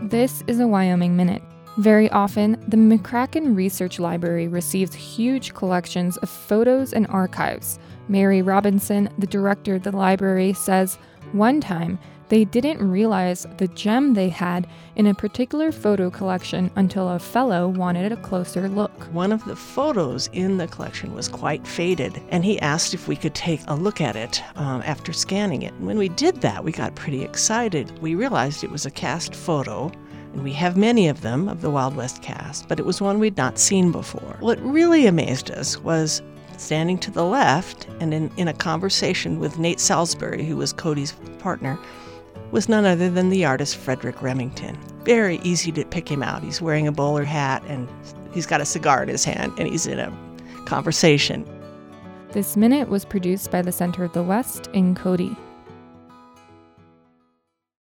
This is a Wyoming Minute. Very often, the McCracken Research Library receives huge collections of photos and archives. Mary Robinson, the director of the library, says one time they didn't realize the gem they had in a particular photo collection until a fellow wanted a closer look. One of the photos in the collection was quite faded, and he asked if we could take a look at it after scanning it. And when we did that, we got pretty excited. We realized it was a cast photo, and we have many of them of the Wild West cast, but it was one we'd not seen before. What really amazed us was standing to the left, and in a conversation with Nate Salisbury, who was Cody's partner, was none other than the artist Frederic Remington. Very easy to pick him out. He's wearing a bowler hat, and he's got a cigar in his hand, and he's in a conversation. This minute was produced by the Center of the West in Cody.